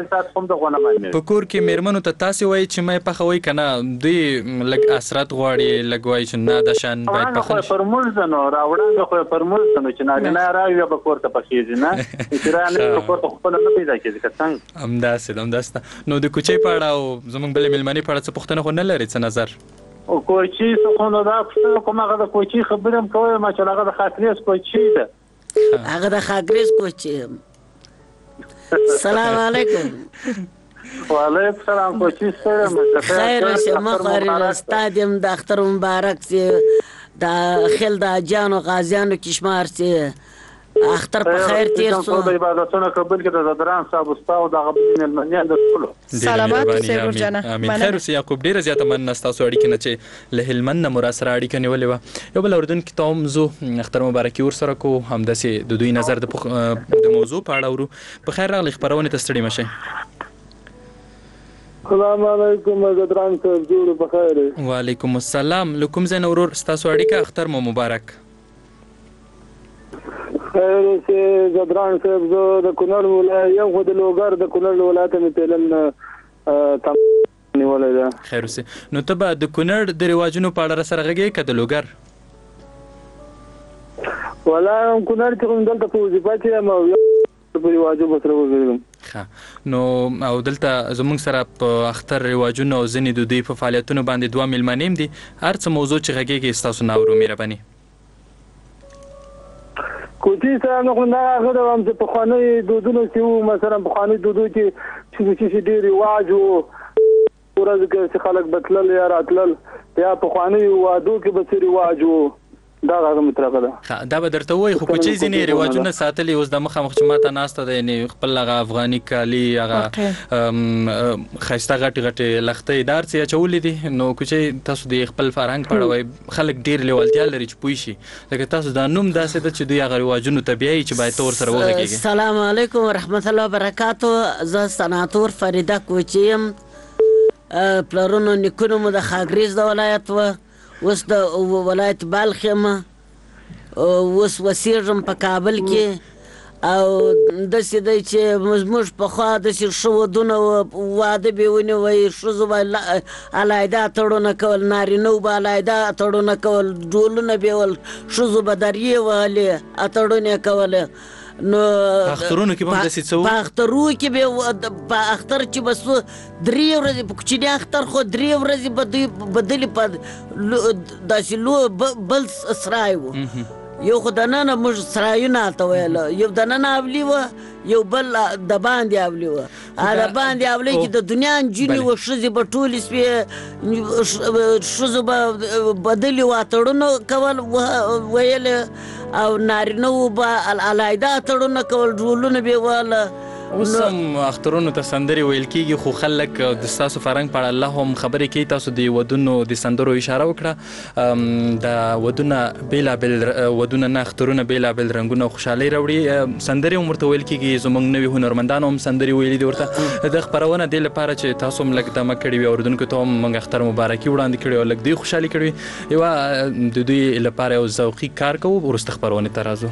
کې میرمنو ته تاسې وایي چې مې پخوي که نه دوی لږ اثرات غواړي لږ وایي چې نه دا شان باید پخه نشي پر ملځ نو راوړانګه خو پر ملځ نو چې نارینه راوي به کور ته پخېږي نه چې رانه کور ته خپل نه پیدا کېږي که څنګه همداسې نو د کوچۍ په اړه او زموږ بلې مېلمنې په اړه څه پوښتنه خو نه لري څه نظر او کوچۍ څه خو نو دا پوښتنه کوم هغه د کوچۍ خبرې هم کوی ما چې هغه د خاطرېز کوچۍ ده هغه د خاطرېز کوچۍ السلام علیکم وعلیکم السلام کوچۍ سره خیر شه مخارج استادیم د اختر مبارک سي د خل د جانو غازیانو کشمار سي اختر په خیر تیر سو د عبادتونو قبول کړه د دران صاحب استاد د غبن المنیان د ټولو سلامات اوسئ ورجانه امين خیر اوسئ یعقوب ډیره زیاته مننه تاسو اړیکې نه چې له هلمند نه مراسره اړیکه نیولې وه یو بل اردن کې ته هم زو اختر مبارکي ورسره کو همداسې د دوی نظر د موضوع په اړه اورو په خیر راغلی خپرونې ته ستړي مشئ السلام علیکم زدران صاحب جوړ په خیر وعلیکم السلام لکم زین ورور ستاسو اړیکه اختر مو مبارک خیر سه زدران صاحب زه د کونړ ولایت یو خو د لوګر د کونړ ولایت مې پیلن تم نیولې ده خیر سه نو ته به د کونړ د رواجونو په اړه سره غږی که د لوګر ولا کونړ کې کوم دلته په وظیفه کې ما په رواجو بسره وګورم نو او دلته زموږ سره په اختر رواجونو او ځینې د دوی په فعالیتونو باندې دوه میلمنې هم دي هر څه موضوع چې غږیږي ستاسو نه اورو مهرباني کوچی سره نو نه هغه د هم چې په خواني دودونو کې مثلا په خواني دودو کې چې ډېر رواج او ورځ کې خلک بتلل یا راتلل یا په خواني وادو کې به رواج او دا هغه مطلب ده دا به درته وای خو کوچی ځینې رواجونه ساتلي اوس د مخامخ چې ماته ناسته ده یعنی خپل هغه افغاني کالي هغه ښایسته غټې غټې لښتې دار څه اچولي دي نو کوچی تاسو د خپل فرهنګ په اړه وایي خلک ډېر لیوالتیا لري چې پوه شي لکه تاسو دا نوم داسې ده چې دوی هغه رواجونو ته بیایي چې باید ته ورسره وغږېږې السلام علیکم ورحمت الله وبرکاتو زه سناتور فریده کوچی یم پلرونو نیکونو مو د خاکریز د ولایت و اوس د ولایت بلخ یم اوس اوسېږم په کابل کې او داسې دی چې زموږ پخوا داسې ښه ودونه واده به ونیوی ښځو به علیحده تړونه کول نارینهو به علیحده تړونه کول ډولونه به ول ښځو به دریې وهلې تړونې کولې نو اخترونو کې به داسې څه په اخترو کې به په اختر چې به څو درې ورځې په کوچني اختر خو درې ورځې به دوی بدلې په داسې بل سرای و یو خو دننه موږ سرایونه ته ویل یو دننه اولی و یو بل د باندې اولی و د باندې اولی کې د دنیا نجونې و ښځې به ټولې سوې ښځو به بدلې واټړونه کول ویل او نارینه و به علاحده اتړونه کول ډولونه به یې ویله. اوس هم اخترونو ته سندرې ویل کېږي خو خلک د ستاسو فرهنګ په اړه الله هم خبرې کوي. تاسو د ودونو د سندرو اشاره وکړه. د ودونه بېلابېل ودونه نه اخترونه بېلابېل رنګونه او خوشحالۍ راوړي. سندرې هم ورته ویل کېږي. زموږ نوي هنرمندانو هم سندرې ویلي دي ورته. د خپرونه دې لپاره چې تاسو هم لږ دمه کړې وي اورېدونکو ته هم موږ اختر مبارکي وړاندې کړې او لږ دوی خوشحالي کړې وي. یوه د دوی لپاره یو ذوقي کار کوو وروسته خپرونې ته راځو.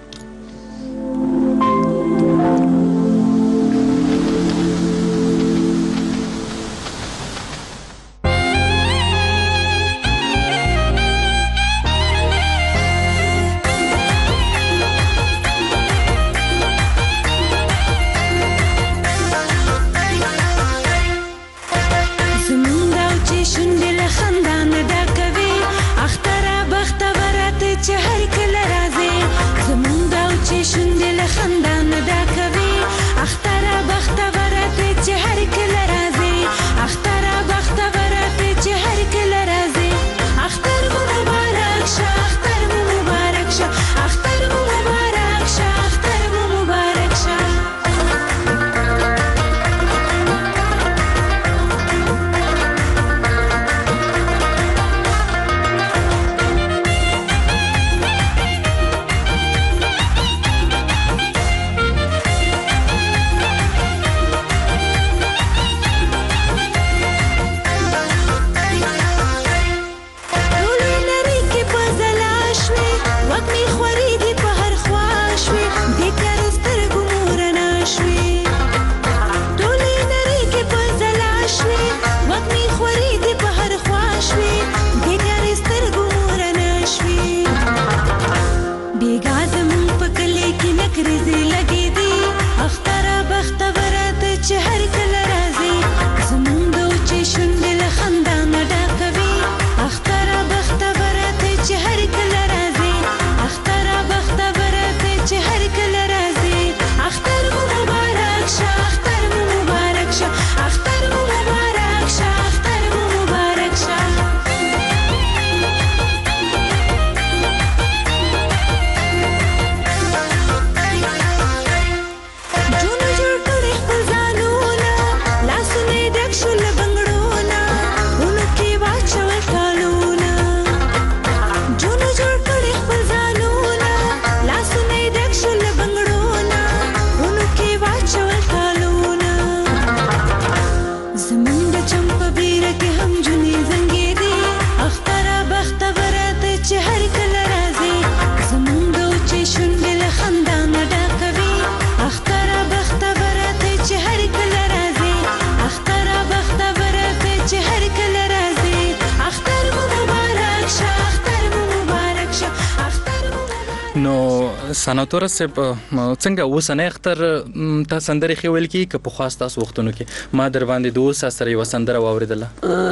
سناتور صاحب څنګه اوسنۍ اختر ته سندرې ښې ویل کېږي که پخوا ستاسو وختونو کې؟ ما در باندې د 2 سره یوه سندره واورېدله.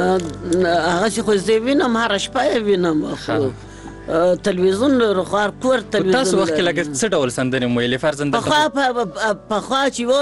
هغسې خو زه وینم هره شپه یې وینم تلویزیون روخوار کور تلویزیون. تاسو وخت کې لکه څه ډول سندرې مو ویلې فرضاً پخوا چې و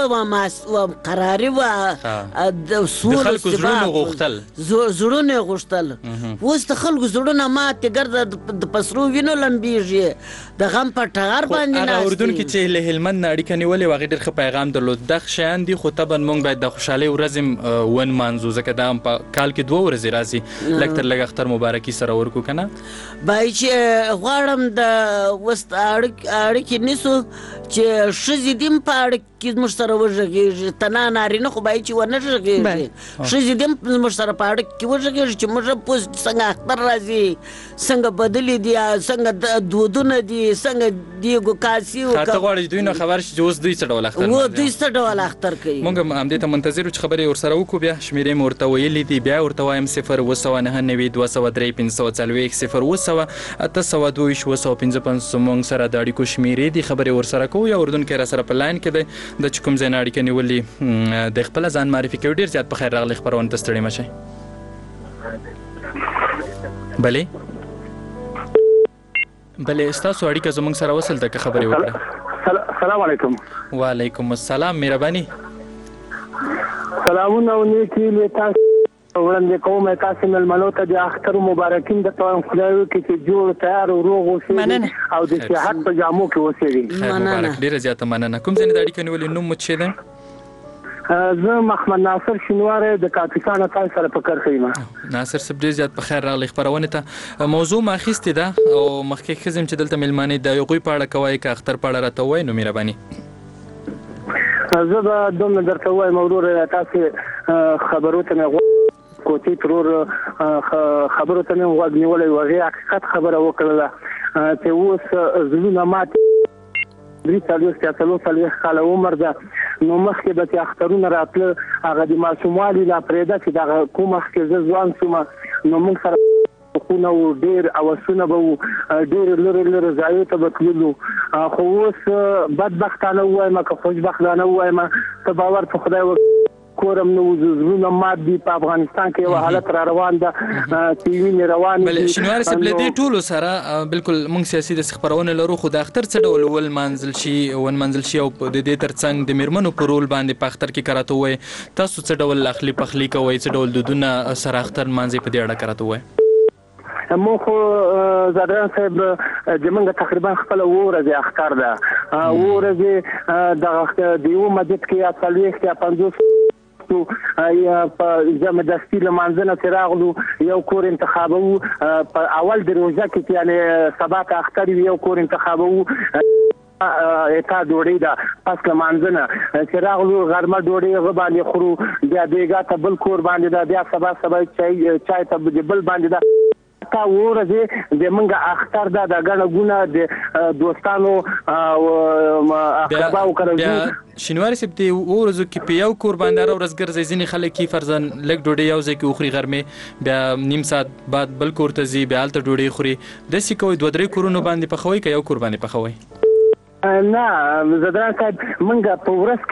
قراري وه د خلکو زړونه غوښتل زړونه یې غوښتل. اوس د خلکو زړونه ماتې ګرده د پسرو وینو لمبېږي د غم په ټغر باندې ناست دي. اورېدونکي چې له هلمند نه اړیکه نیولې وه هغې ډېر ښه پیغام درلود. دغه شیان دي خو طبعا موږ باید د خوشحالۍ ورځې ونمانځو ځکه دا هم په کال کې 2 ورځې راځي. لږ تر لږ اختر مبارکي سره ورکو که نه باید چې غواړم د وست اړیکې نیسو چې ښځې دې هم په اړیکې زموږ سره وغږېږي. تنها نارینه خو باید چې ونه غږېږي. ښځې دې هم زموږ سره په اړیکې کې وغږېږي چې موږ پوه څنګه اختر راځي څنګه بدلې دي څنګه دودونه دي څنګه دیګو کاسي ته غواړې دوی نه خبر شي چې اوس دوی څه ډول اختر دوی څه ډول اختر کوي. موږ همدې ته منتظر یو چې خبرې ورسره وکړو. بیا شمېرې مې ورته ویلي دي بیا ورته وایم 0 999 203 540 0 822 255 زموږ سره د اړیکو شمېرې دي. خبرې ورسره کوو. یا اردن کې را سره په لاین کې دی د چې کوم ځای نه اړیکه نیولي د خپله ځان معرفي کوي. ډېر زیات په خیر راغلی خپرونې ته ستړي مه شئ. بلې بلې ستاسو اړیکه زموږ سره وصل ده که خبرې وکړه. السلام علیکم. وعلیکم السلام، مهرباني. سلامونه او نیکی له تاسو وړاندې کوم. تاسو ملمنو ته د اختر مبارکین د توام خدای وکړي چې جوړ تیار او روغ اوسئ او د صحت په جامو کې اوسئ. مبارک، ډیره زیاته مننه. کوم ځای نه د اړیکې نیولې نوم مو څه دی؟ زه محمد ناصر شینواری د کاپیسان تاسو سره په کار کوم. ناصر صاحب ډیر زیات په خیر راغلی خبرونه ته. موضوع ما اخیستې ده او مخکې خزم چې دلته ملمانه د یوغوی په اړه کوي که اختر په اړه راته وای نو مهرباني. زه به دومره درته وایم ورور، تاسو خبرو ته مې کوټې ترور خبرو ته مې غوږ نیولی و، هغې حقیقت خبره وکړله چې اوس زړونه مات 3 کاله عمر ده، نو مخکې به چې اخترونه راتله هغه د ماشوموالي لا پرېږده چې دغه کوم مخکې زه ځوان شوم نو موږ سره خونه و، ډېر اوسونه به وو، ډېر لرې لرې ځایو ته به تللو. خو اوس بدبختانه ووایم که خوشبختانه ووایم، ته باور په خدای وکړه کورم نو زړونه مات دي. په افغانستان کې یو حالت را روان ده چې وینې روانې دي. بلې شینواري صاحب له دې ټولو سره بالکل موږ سیاسي د خبرونه لرو، خو د اختر څه ډول ونمانځل شي او د دې ترڅنګ د میرمنو په رول باندې په اختر کې کراته وای تاسو څه ډول اخلي پخلی کوئ، څه ډول دودونه سره اختر مانځي په دې اړه کراته وای؟ مو خو زادران صاحب زمونږ تقریبا خپل ورځ اختر ده، ورځ د یو مدت کې یا 40 یا 50 یا په جمع دستی لمانځنه چې راغلو یو کور انتخابو په اول د روزه کې یعنی سبا ته اختر یو کور انتخابو اتا ډوډۍ ده پس لمانځنه چې راغلو غرمه ډوډۍ غبانې خورو بیا بیګا ته بل کور باندې ده، بیا سبا چای ته بل باندې ده. تا ورځ د منګه اختر ده د غنه ګونه د دوستانو او اقرباو کړو. شینواري صاحب دی ورځو کې په یو کور باندې ورځ ګرځي ځینې خلک کی فرضاً لګ ډوډۍ یو ځای کې اخري غرمه بیا نیم ساعت بعد بل کور ته ځي بیا الته ډوډۍ خوري. د سی کوي 2-3 کورونو باندې پخوي که یو کور باندې پخوي؟ نه زدران صاحب منګه په ورځ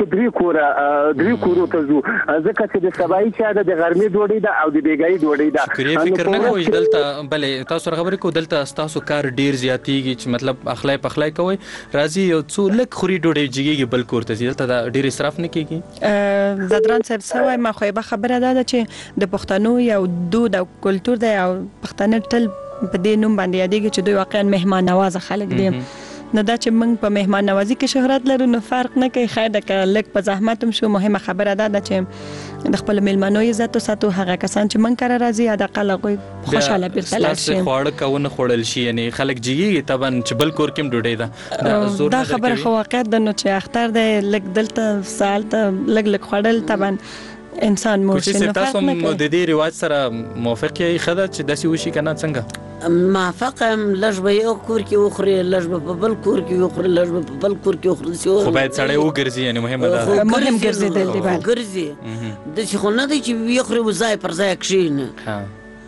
کې 3 کورو ته ځو، ځکه چې د سبایي چا د غرمې ډوډۍ ده او د بیګای ډوډۍ ده. شکرې فکر نه کوئ دلته بلې تاسو سره خبرې کوو دلته تاسو کار ډیر زیاتیږي چې مطلب اخلای پخلای کوئ راځي یو څو لک خوري ډوډۍ جګیږي بل کور ته ځي، دلته ډیر اسراف نه کیږي؟ زدران صاحب سوای ما خو به خبره ده چې د پښتنو یو دود او کلچر دی او پښتانه ټل په دې نوم باندې یادېږي چې دوی واقعا مهمان نواز خلک دي. نه دا چې موږ په مهمان نوازی کې شهرت لرو نو فرق نه کوي، خیر ده که لږ په زحمت هم شو. مهمه خبره ده چې د خپل میلمنو عزت ساتو، هغه کسان چې موږ کار راځي حداقل هغوی خوشاله بیرته لاړ شي. خواړه کوونه خوړل شي یعنی خلک جګیږي طبعا چې بل کور کې ډوډۍ ده دا خبره خو واقعیت ده. نو چې اختر ده لږ دلته سال ته لږ خوړل طبعا انسان مور شي. نو تاسو د دې رواج سره موافق یې خده چې داسې وشي کنه څنګه؟ موافقم، لږ به یو کور کې وخوري، لږ به په بل کور کې وخوري، لږ به په بل کور کې وخوري. خو باید سړی وګرځي یعنی مهمه ده مهم ګرځېدل دی باید ګرځي د چې خو نه دی چې وخوري وځای پر ځای کښېنه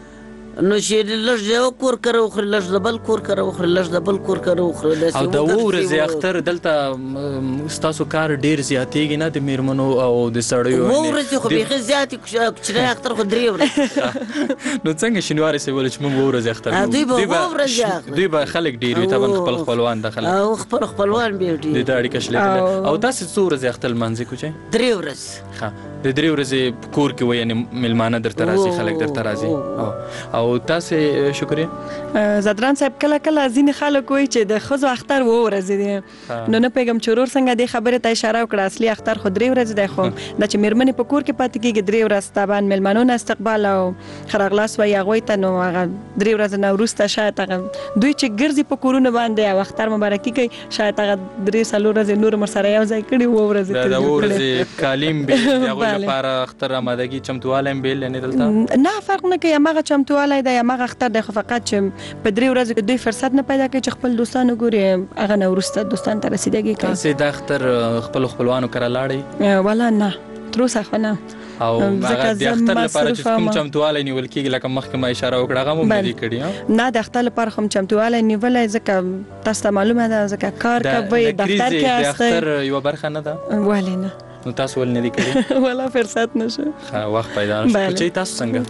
نو چې لږ یو کور کره وخوري، لږ د بل کور کره وخوري، لږ د بل کور کره وخوري. او د ورځې اختر دلته ستاسو کار ډیر زیاتېږي نه د میرمنو او د سړیو؟ ورځې خو بیخي زیاتې کوچنی اختر خو 3 ورځې. نو څنګه شینواري صاحب ویل چې موږ ورځې اختر دوی به خلک ډیر وي طبعا خپل خپلوان د خلک او خپل خپلوان به ډیر د اړیکه شلې او تاسو څو ورځې اختر منځ کوچې؟ 3 ورځې. ها د 3 ورځې کور کې وای یعنی ملمانه درته راځي خلک درته راځي. او تاسو شکرې زدران صاحب کله کله ځینې خلک وایي چې د ښځو اختر 2 ورځې دی، نو نه پوهېږم چې ورور څنګه دې خبرې ته اشاره وکړه. اصلي اختر خو 3 ورځې دی، خو دا چې میرمنې په کور کې پاتې کېږي 3 ورځې طبعا میلمنو نه استقبال او ښه راغلاست وایي هغوی ته، نو هغه 3 ورځې نه وروسته شاید هغه دوی چې ګرځي په کورونو باندې او اختر مبارکي کوي شاید هغه 3-4 ورځې نور مر سره یو ځای کړي 2 ورځې د ورځې کالیم به هغوی لپاره اختر آمادګي چمتوالی هم بیل یعنی دلته نه فرق نه کوي، هماغه چمتوالی دی هماغه اختر دی، خو فقط چې په 3 ورځو کې دوی فرصت نه پیدا کوي چې خپل دوستان وګوري، هغه نه وروسته دوستان ته رسیدګي کوي. تاسې د اختر خپل خپلوانو کره لاړئ؟ ولا نه تر اوسه خو نه. او هغه د اختر لپاره چې کوم چمتوالی نیول کېږي لکه مخکې ما اشاره وکړه هغه هم نه دي کړي؟ نه د اختر لپاره خو چمتوالی نیولی ځکه تاسو ته معلومه ده ځکه کار کوئ دفتر کې د اختر یوه برخه نه ده؟ ولې نه. نو تاسو ولې نه دي کړي؟ ولا فرصت نشو وخت پیدا نشو. کوچۍ تاسو څنګه؟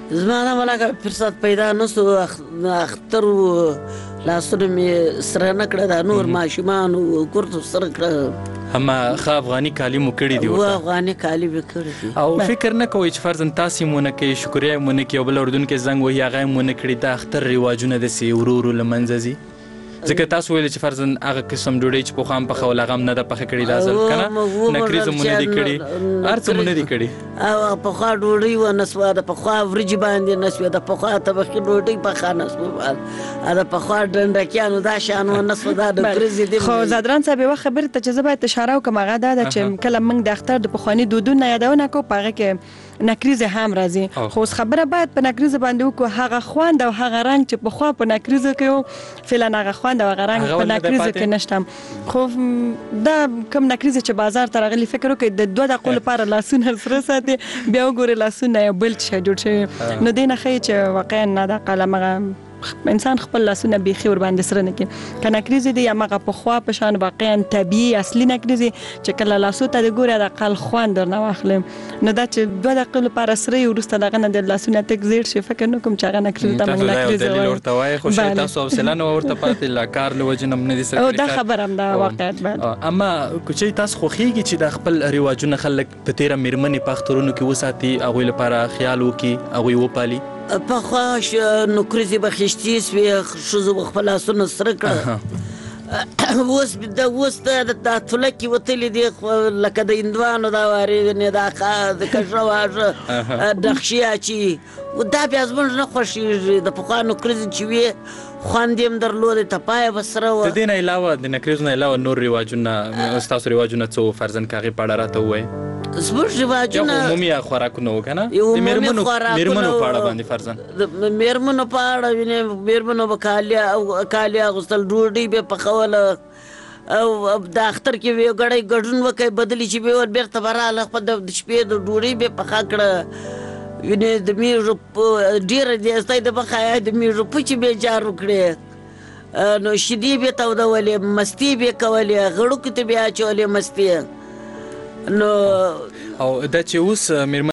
زما ملاګه فرصت پیدا نسو اختر لاسونه می سره نکړه د نور ماشومان او کورته سره کړه هم افغاني کالی مو کړی دی او افغاني کالی به کړی دی او فکر نه کوئ چې فرضاً تاسو مونږ کې شکریا مونږ کې بل اردن کې زنګ وهي هغه مونږ کړی د اختر ریواجونه د سی ورورو لمنځي ځکه تاسو ویل چې فرضاً هغه قسم ډوډۍ چې په خام په خول هغه نه د پخې کړی دا ځل کنه نکریز مونږ دی کړی هر څه مونږ دی کړی او په خوا ډوډۍ و نسوه د په خوا ورجی باندې نسوه د په خوا طبخي ډوډۍ په خا نسوه د په خوا ډنډکیانو دا شانو نسوه دا د کریزي دی خو زادران صاحب یو خبره ته چې زه باید اشاره وکم هغه دا چې کله موږ د اختر د پخواني دودونه یادونه کو پغه کې نکریز هم راځي خو خبره باید په نکریز باندې وکړو هغه خوند او هغه رنگ چې په خوا په نکریز کې فعلا هغه خوند او هغه رنگ په نکریز کې نشته خو دا کوم نکریز چې بازار ته راغلي فکر وکړئ د 2 دقیقو لپاره لاسونه سره ساتي بیا وګورئ لاسونه یو بل څه جوړ شي نو دې نه ښیي چې واقعا نه د قلمه انسان خپل لاسونه بيخي ور باندې سره نه کې کنه کریزي دی هغه په خوا په شان واقعا طبيعي اصلي نکریزي چې کله لاسو ته د ګوره د قل خوان در نه واخلم نه دا چې 2 دقیقې لپاره سره ورسته دغه نه د لاسونه تک زیر شي فکر نه کوم چې هغه نکریزي ته موږ نکریزي دلیل ورته وای خو شي تاسو حوصله نه ورته پاتې لا کار لوجنم نه دي سره او دا خبر هم دا واقعیت بعد اما کوچې تاسو خوخيږي چې د خپل ریواجونه خلک په تیر میرمنې پخترونو کې وساتي هغه لپاره خیال وکي هغه وپالي په خواش نو کریزي بخشتي سوي شوزو خپل لاسونه سره کړه اوس د تلکی وتلی دی لکه د اندوانو دا واري نه دا د کښواژه دخشیا چی دا بیا زمونږ نه خوښي د پخوانو کریزي چې وي خواندیم درلود ته پای بسره و د دې نه علاوه د نکریزونو علاوه نور ریواجونه تاسو ریواجونه څو فرضاً کاغي پاړه راته وای زموږ ریواجونه یو عمومي خوراکونه وکنه د میرمنو پاړه باندې فرضاً د میرمنو پاړه ویني میرمنو وکالیا غسل ډوډۍ به پخوله او د اختر کې وی غړې ګډون وکي بدلی چې به ور بیرته براله په د شپې د ډوډۍ به پخا کړه ویني د میرو ډیر دي استای د بخای د میرو پچ به جارو کړې نو شدی به تو د ولې مستی به کولې غړو کې ته بیا چولې مستی نو او دا چې اوس